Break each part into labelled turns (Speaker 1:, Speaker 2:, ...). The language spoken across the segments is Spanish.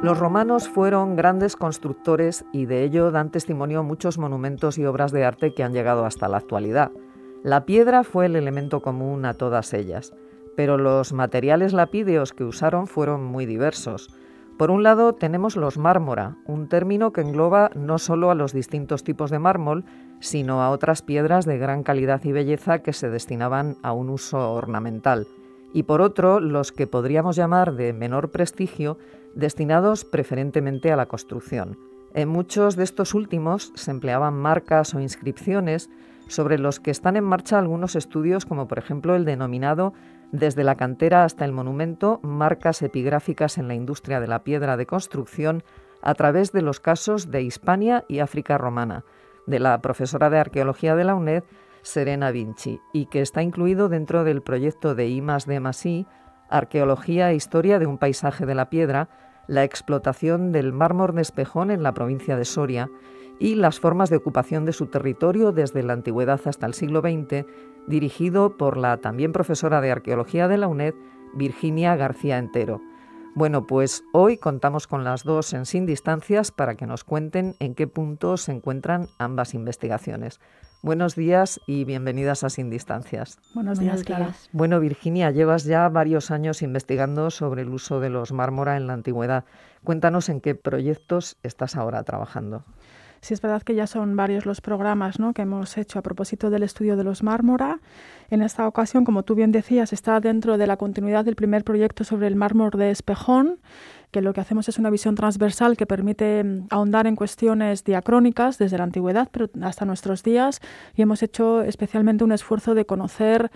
Speaker 1: Los romanos fueron grandes constructores y de ello dan testimonio muchos monumentos y obras de arte que han llegado hasta la actualidad. La piedra fue el elemento común a todas ellas, pero los materiales lapídeos que usaron fueron muy diversos. Por un lado tenemos los mármora, un término que engloba no solo a los distintos tipos de mármol, sino a otras piedras de gran calidad y belleza que se destinaban a un uso ornamental. Y por otro, los que podríamos llamar de menor prestigio, destinados preferentemente a la construcción. En muchos de estos últimos se empleaban marcas o inscripciones sobre los que están en marcha algunos estudios, como por ejemplo el denominado desde la cantera hasta el monumento, marcas epigráficas en la industria de la piedra de construcción a través de los casos de Hispania y África romana, de la profesora de Arqueología de la UNED, Serena Vinci, y que está incluido dentro del proyecto de I+D+I, Arqueología e Historia de un paisaje de la piedra, la explotación del mármol de Espejón en la provincia de Soria y las formas de ocupación de su territorio desde la antigüedad hasta el siglo XX, dirigido por la también profesora de Arqueología de la UNED, Virginia García Entero. Bueno, pues hoy contamos con las dos en Sin Distancias para que nos cuenten en qué punto se encuentran ambas investigaciones. Buenos días y bienvenidas a Sin Distancias.
Speaker 2: Buenos días, Clara.
Speaker 1: Bueno, Virginia, llevas ya varios años investigando sobre el uso de los mármora en la antigüedad. Cuéntanos en qué proyectos estás ahora trabajando.
Speaker 2: Sí, es verdad que ya son varios los programas, ¿no?, que hemos hecho a propósito del estudio de los mármora. En esta ocasión, como tú bien decías, está dentro de la continuidad del primer proyecto sobre el mármol de Espejón, que lo que hacemos es una visión transversal que permite ahondar en cuestiones diacrónicas desde la antigüedad pero hasta nuestros días, y hemos hecho especialmente un esfuerzo de conocer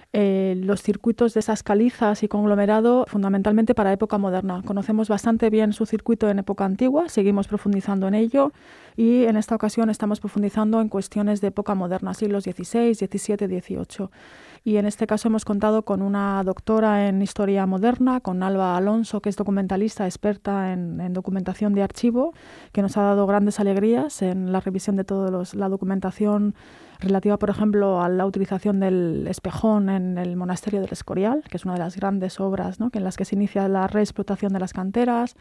Speaker 2: los circuitos de esas calizas y conglomerado fundamentalmente para época moderna. Conocemos bastante bien su circuito en época antigua, seguimos profundizando en ello y en esta ocasión estamos profundizando en cuestiones de época moderna, siglos XVI, XVII, XVIII. Y en este caso hemos contado con una doctora en Historia Moderna, con Alba Alonso, que es documentalista, experta en documentación de archivo, que nos ha dado grandes alegrías en la revisión de toda la documentación relativa, por ejemplo, a la utilización del espejón en el monasterio del Escorial, que es una de las grandes obras, ¿no?, en las que se inicia la reexplotación de las canteras,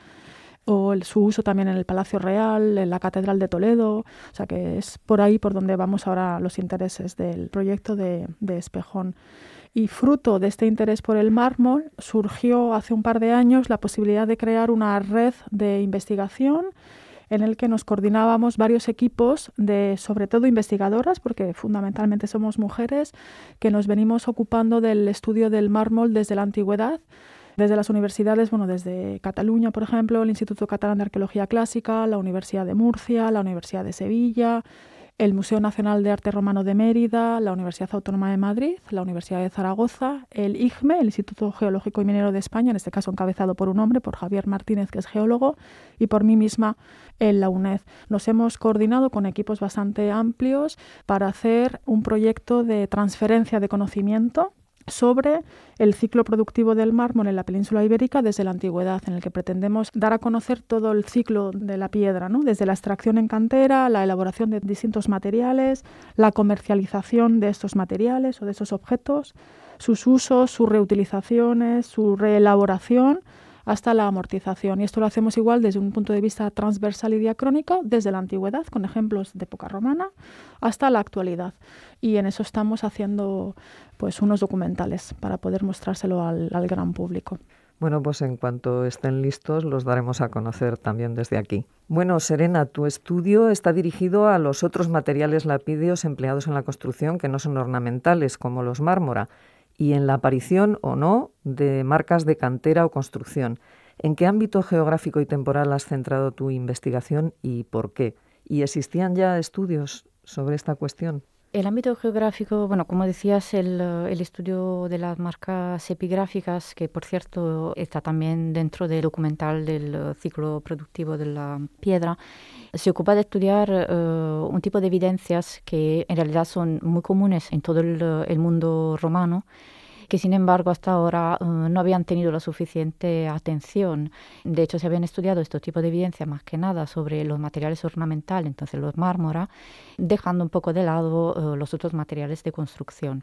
Speaker 2: o su uso también en el Palacio Real, en la Catedral de Toledo. O sea que es por ahí por donde vamos ahora los intereses del proyecto de Espejón. Y fruto de este interés por el mármol surgió hace un par de años la posibilidad de crear una red de investigación en el que nos coordinábamos varios equipos de, sobre todo investigadoras, porque fundamentalmente somos mujeres, que nos venimos ocupando del estudio del mármol desde la antigüedad, desde las universidades, desde Cataluña, por ejemplo, el Instituto Catalán de Arqueología Clásica, la Universidad de Murcia, la Universidad de Sevilla, el Museo Nacional de Arte Romano de Mérida, la Universidad Autónoma de Madrid, la Universidad de Zaragoza, el IGME, el Instituto Geológico y Minero de España, en este caso encabezado por un hombre, por Javier Martínez, que es geólogo, y por mí misma en la UNED. Nos hemos coordinado con equipos bastante amplios para hacer un proyecto de transferencia de conocimiento sobre el ciclo productivo del mármol en la península ibérica desde la antigüedad, en el que pretendemos dar a conocer todo el ciclo de la piedra, ¿no?, desde la extracción en cantera, la elaboración de distintos materiales, la comercialización de estos materiales o de esos objetos, sus usos, sus reutilizaciones, su reelaboración, hasta la amortización. Y esto lo hacemos igual desde un punto de vista transversal y diacrónico, desde la antigüedad, con ejemplos de época romana, hasta la actualidad. Y en eso estamos haciendo unos documentales para poder mostrárselo al gran público.
Speaker 1: Bueno, pues en cuanto estén listos los daremos a conocer también desde aquí. Bueno, Serena, tu estudio está dirigido a los otros materiales lapídeos empleados en la construcción que no son ornamentales, como los mármora, y en la aparición o no de marcas de cantera o construcción. ¿En qué ámbito geográfico y temporal has centrado tu investigación y por qué? ¿Y existían ya estudios sobre esta cuestión?
Speaker 3: El ámbito geográfico, como decías, el estudio de las marcas epigráficas, que por cierto está también dentro del documental del ciclo productivo de la piedra, se ocupa de estudiar un tipo de evidencias que en realidad son muy comunes en todo el mundo romano, que sin embargo hasta ahora no habían tenido la suficiente atención. De hecho, se habían estudiado estos tipos de evidencia más que nada sobre los materiales ornamentales, entonces los mármora, dejando un poco de lado los otros materiales de construcción.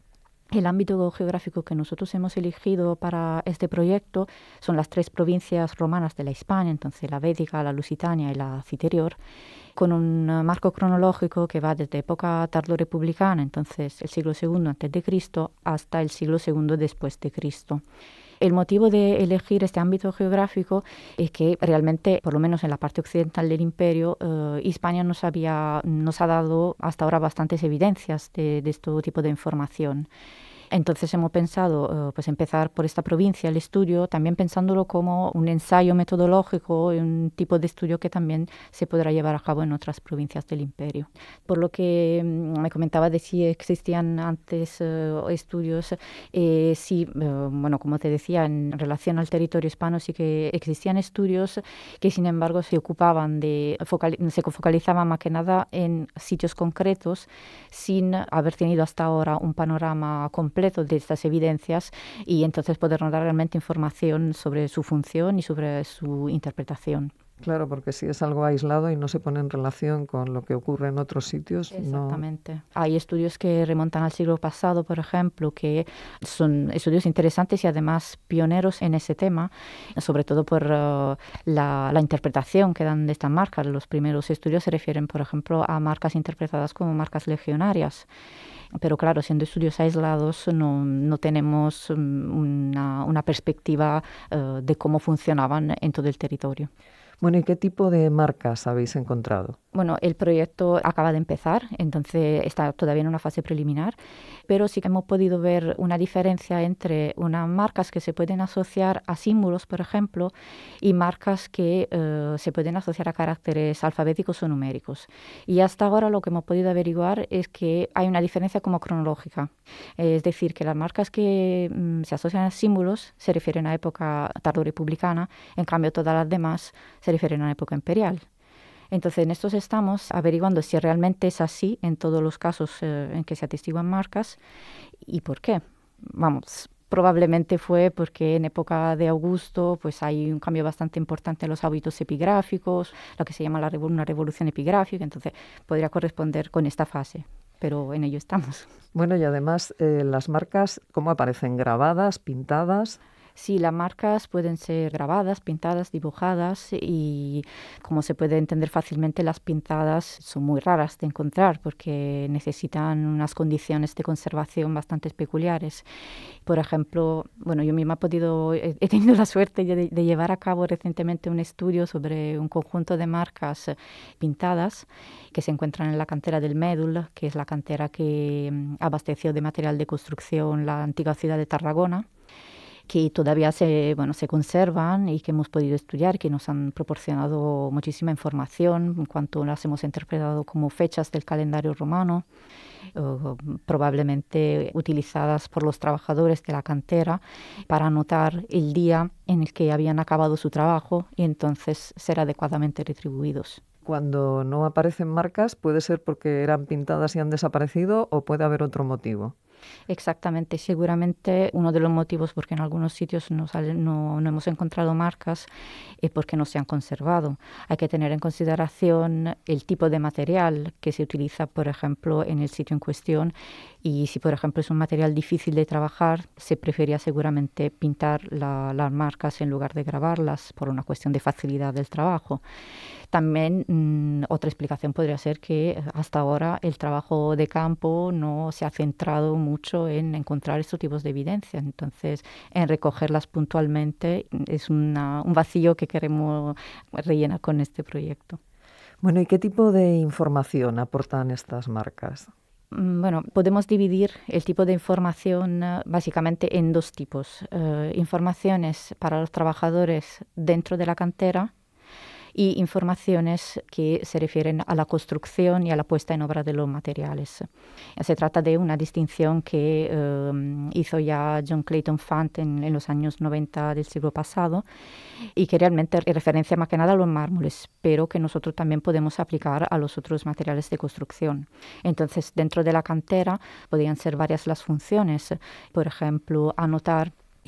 Speaker 3: El ámbito geográfico que nosotros hemos elegido para este proyecto son las 3 provincias romanas de la Hispania, entonces la Védica, la Lusitania y la Citerior, con un marco cronológico que va desde época tardorepublicana, entonces el siglo II antes de Cristo, hasta el siglo II después de Cristo. El motivo de elegir este ámbito geográfico es que realmente, por lo menos en la parte occidental del imperio, Hispania nos ha dado hasta ahora bastantes evidencias de este tipo de información. Entonces hemos pensado pues empezar por esta provincia el estudio, también pensándolo como un ensayo metodológico y un tipo de estudio que también se podrá llevar a cabo en otras provincias del imperio. Por lo que me comentaba de si existían antes estudios, sí, bueno, como te decía, en relación al territorio hispano sí que existían estudios que sin embargo se ocupaban se focalizaban más que nada en sitios concretos sin haber tenido hasta ahora un panorama completo de estas evidencias y entonces podernos dar realmente información sobre su función y sobre su interpretación.
Speaker 1: Claro, porque si es algo aislado y no se pone en relación con lo que ocurre en otros sitios.
Speaker 3: Exactamente. No. Hay estudios que remontan al siglo pasado, por ejemplo, que son estudios interesantes y además pioneros en ese tema, sobre todo por la interpretación que dan de estas marcas. Los primeros estudios se refieren, por ejemplo, a marcas interpretadas como marcas legionarias. Pero claro, siendo estudios aislados no tenemos una perspectiva de cómo funcionaban en todo el territorio.
Speaker 1: Bueno, ¿y qué tipo de marcas habéis encontrado?
Speaker 3: Bueno, el proyecto acaba de empezar, entonces está todavía en una fase preliminar, pero sí que hemos podido ver una diferencia entre unas marcas que se pueden asociar a símbolos, por ejemplo, y marcas que se pueden asociar a caracteres alfabéticos o numéricos. Y hasta ahora lo que hemos podido averiguar es que hay una diferencia como cronológica, es decir, que las marcas que se asocian a símbolos se refieren a época tardorepublicana, en cambio todas las demás se refieren a la época imperial. Entonces, en estos estamos averiguando si realmente es así en todos los casos en que se atestiguan marcas y por qué. Vamos, probablemente fue porque en época de Augusto pues hay un cambio bastante importante en los hábitos epigráficos, lo que se llama una revolución epigráfica, entonces podría corresponder con esta fase. Pero en ello estamos.
Speaker 1: Bueno, y además las marcas, ¿cómo aparecen? ¿Grabadas, pintadas?
Speaker 3: Sí, las marcas pueden ser grabadas, pintadas, dibujadas y como se puede entender fácilmente, las pintadas son muy raras de encontrar porque necesitan unas condiciones de conservación bastante peculiares. Por ejemplo, bueno, yo misma he tenido la suerte de llevar a cabo recientemente un estudio sobre un conjunto de marcas pintadas que se encuentran en la cantera del Médul, que es la cantera que abasteció de material de construcción la antigua ciudad de Tarragona, que todavía se conservan y que hemos podido estudiar, que nos han proporcionado muchísima información en cuanto las hemos interpretado como fechas del calendario romano, probablemente utilizadas por los trabajadores de la cantera para anotar el día en el que habían acabado su trabajo y entonces ser adecuadamente retribuidos.
Speaker 1: Cuando no aparecen marcas, ¿puede ser porque eran pintadas y han desaparecido o puede haber otro motivo?
Speaker 3: Exactamente, seguramente uno de los motivos porque en algunos sitios no hemos encontrado marcas es porque no se han conservado. Hay que tener en consideración el tipo de material que se utiliza, por ejemplo, en el sitio en cuestión y si, por ejemplo, es un material difícil de trabajar, se prefería seguramente pintar las marcas en lugar de grabarlas por una cuestión de facilidad del trabajo. También otra explicación podría ser que hasta ahora el trabajo de campo no se ha centrado mucho en encontrar estos tipos de evidencia. Entonces, en recogerlas puntualmente es un vacío que queremos rellenar con este proyecto.
Speaker 1: Bueno, ¿y qué tipo de información aportan estas marcas?
Speaker 3: Bueno, podemos dividir el tipo de información básicamente en dos tipos. Informaciones para los trabajadores dentro de la cantera y informaciones que se refieren a la construcción y a la puesta en obra de los materiales. Se trata de una distinción que hizo ya John Clayton Fant en los años 90 del siglo pasado y que realmente referencia más que nada a los mármoles, pero que nosotros también podemos aplicar a los otros materiales de construcción. Entonces, dentro de la cantera podrían ser varias las funciones, por ejemplo, anotar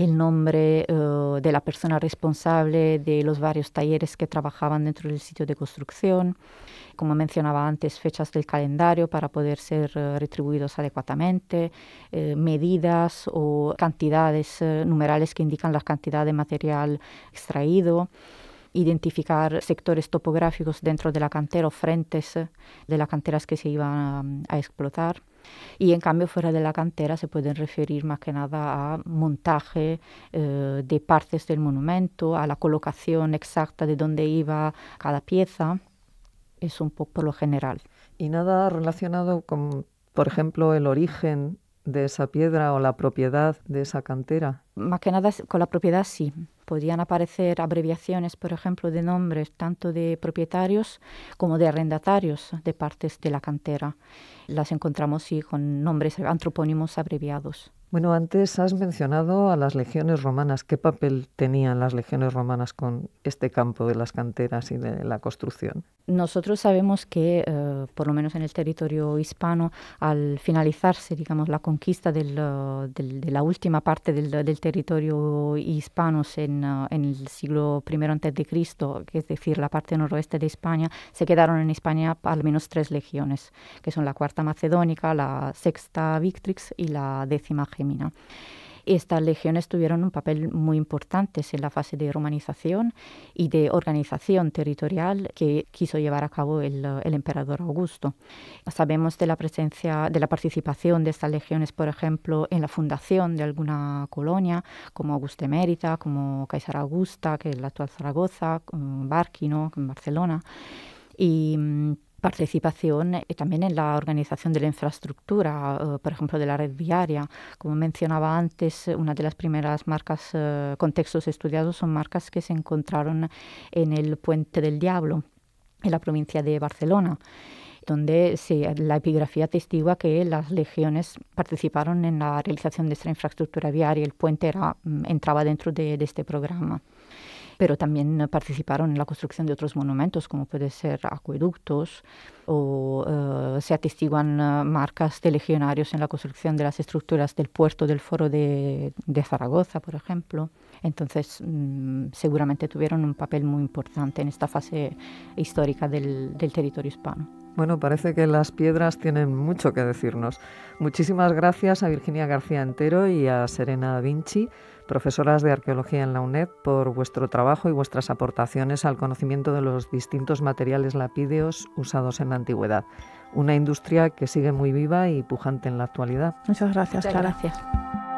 Speaker 3: el nombre de la persona responsable de los varios talleres que trabajaban dentro del sitio de construcción. Como mencionaba antes, fechas del calendario para poder ser retribuidos adecuadamente, medidas o cantidades numerales que indican la cantidad de material extraído, identificar sectores topográficos dentro de la cantera o frentes de las canteras que se iban a explotar. Y en cambio fuera de la cantera se pueden referir más que nada a montaje de partes del monumento, a la colocación exacta de dónde iba cada pieza. Es un poco lo general.
Speaker 1: ¿Y nada relacionado con, por ejemplo, el origen de esa piedra o la propiedad de esa cantera?
Speaker 3: Más que nada con la propiedad sí. Podían aparecer abreviaciones, por ejemplo, de nombres tanto de propietarios como de arrendatarios de partes de la cantera. Las encontramos sí con nombres antropónimos abreviados.
Speaker 1: Bueno, antes has mencionado a las legiones romanas. ¿Qué papel tenían las legiones romanas con este campo de las canteras y de la construcción?
Speaker 3: Nosotros sabemos que, por lo menos en el territorio hispano, al finalizarse, digamos, la conquista de la última parte del territorio hispano en el siglo I a.C., que es decir, la parte noroeste de España, se quedaron en España al menos 3 legiones, que son la Cuarta Macedónica, la Sexta Victrix y la Décima Gemina. Estas legiones tuvieron un papel muy importante en la fase de romanización y de organización territorial que quiso llevar a cabo el emperador Augusto. Sabemos de la presencia, de la participación de estas legiones, por ejemplo, en la fundación de alguna colonia, como Augusta Emérita, como Caesar Augusta, que es la actual Zaragoza, Bárquino, en Barcelona, y participación también en la organización de la infraestructura, por ejemplo, de la red viaria. Como mencionaba antes, una de las primeras marcas con textos estudiados son marcas que se encontraron en el Puente del Diablo, en la provincia de Barcelona, donde la epigrafía atestigua que las legiones participaron en la realización de esta infraestructura viaria. El puente entraba dentro de este programa. Pero también participaron en la construcción de otros monumentos, como puede ser acueductos, o se atestiguan marcas de legionarios en la construcción de las estructuras del puerto del Foro de Zaragoza, por ejemplo. Entonces, seguramente tuvieron un papel muy importante en esta fase histórica del territorio hispano.
Speaker 1: Bueno, parece que las piedras tienen mucho que decirnos. Muchísimas gracias a Virginia García Entero y a Serena Vinci, profesoras de Arqueología en la UNED, por vuestro trabajo y vuestras aportaciones al conocimiento de los distintos materiales lapídeos usados en la antigüedad. Una industria que sigue muy viva y pujante en la actualidad.
Speaker 2: Muchas gracias, Clara.
Speaker 3: Gracias.